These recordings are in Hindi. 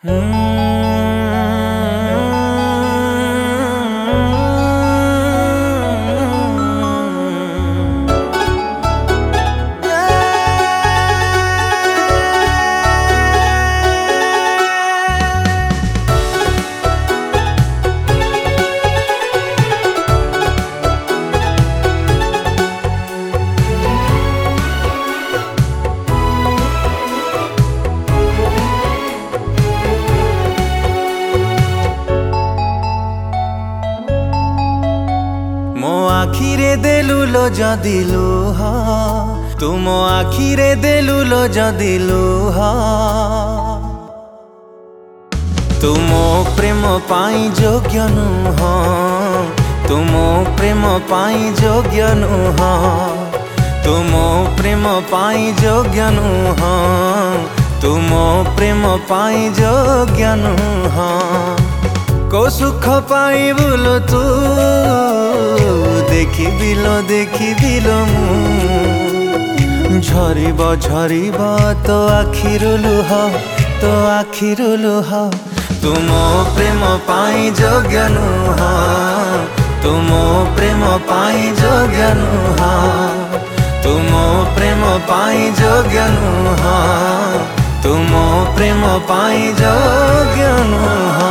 मो आखिरे देलुलो जदि लुह तुम आखिरे देलुलो जदि लुह तुम प्रेम पाई योग्य नुह तुम प्रेम पाई योग्य नुह तुम प्रेम पाई योग्य नुह तुम प्रेम पाई योग्य नुह को सुख पाई बोलो तू देखी बिलो झरिब झरिब तो आखिरु लुह तुम प्रेम पाई योग्य नुह तुम प्रेम पाई योग्य नुह तुम प्रेम पाई योग्य नुह तुम प्रेम पाई योग्य नुह।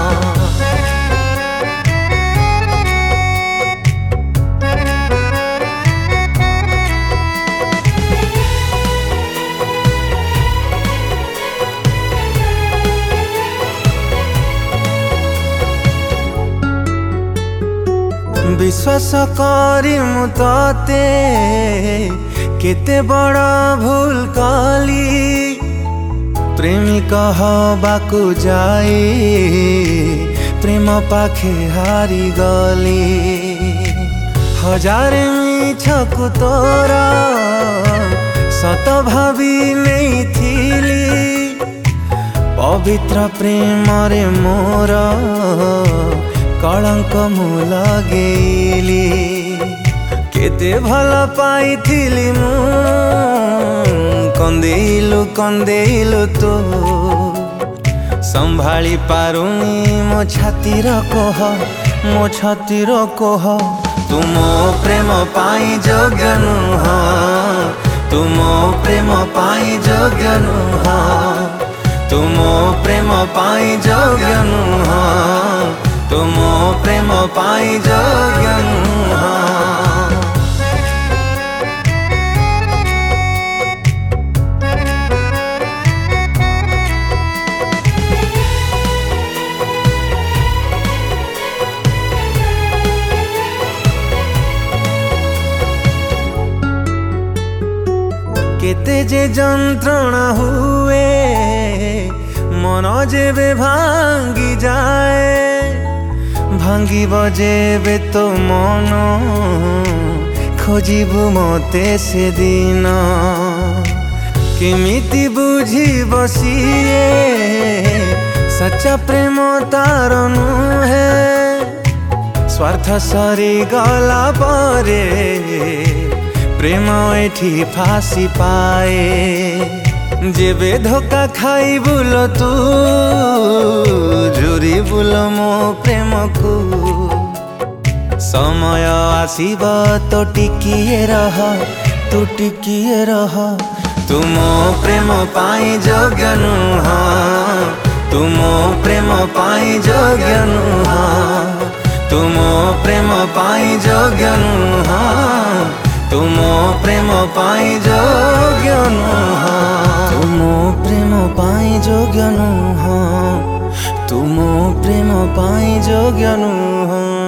विश्वास करी मु तते केते बड़ा भूल कली प्रेमिक हबाकू जाई प्रेम पाखे हारी गली हजार मिछकु तोरा सत भावी नहीं थिली पवित्र प्रेम रे मोर कलंक मु लगेली केते भल पाई मु कंदेलु तो संभाली पारुनी मो छातीर कोह तुम प्रेम पाई योग्य नुह तुम प्रेम पाई योग्य नुह तुम प्रेम पाई योग्य नुह तुम प्रेम पाई योग्य नुह। केते जे जंत्रणा हुए मन जेबे भांगी जाए भांगी बजेबे तो मन खोजिबु मते से दिन केमिति बुझी बसिए सच्चा प्रेम तार नुहे स्वार्थ सरी गला परे प्रेम एठी फासी पाए जेबे धोखा खाई बुलो तू झुरी बुलो मो प्रेम को समय आसीब तो टिकिए रह तुम प्रेम पाई योग्य नुह तुम प्रेम पाई योग्य नुह तुम प्रेम पाई योग्य नुह तुम प्रेम पाई योग्य नुह तुम प्रेम पाई योग्य नुह तुम प्रेम पाई योग्य नुह।